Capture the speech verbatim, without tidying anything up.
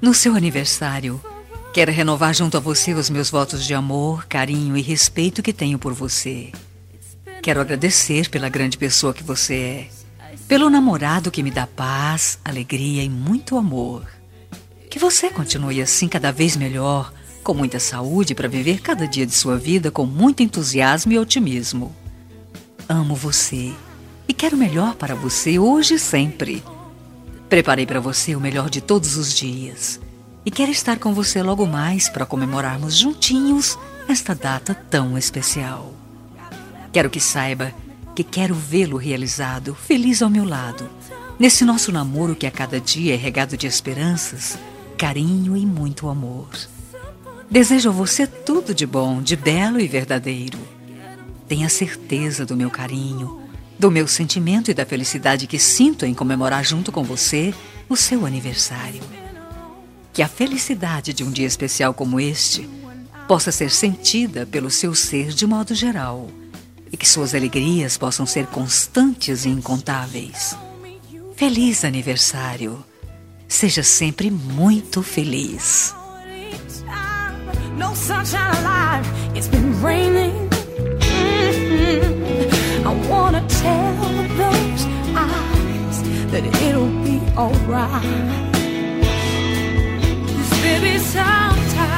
No seu aniversário, quero renovar junto a você os meus votos de amor, carinho e respeito que tenho por você. Quero agradecer pela grande pessoa que você é, pelo namorado que me dá paz, alegria e muito amor. Que você continue assim cada vez melhor, com muita saúde para viver cada dia de sua vida com muito entusiasmo e otimismo. Amo você e quero o melhor para você hoje e sempre. Preparei para você o melhor de todos os dias e quero estar com você logo mais para comemorarmos juntinhos esta data tão especial. Quero que saiba que quero vê-lo realizado, feliz ao meu lado, nesse nosso namoro que a cada dia é regado de esperanças, carinho e muito amor. Desejo a você tudo de bom, de belo e verdadeiro. Tenha certeza do meu carinho, do meu sentimento e da felicidade que sinto em comemorar junto com você o seu aniversário. Que a felicidade de um dia especial como este possa ser sentida pelo seu ser de modo geral e que suas alegrias possam ser constantes e incontáveis. Feliz aniversário! Seja sempre muito feliz. No sunshine alive, it's been raining. Mm-hmm. I wanna tell those eyes that it'll be alright. 'Cause baby, sometimes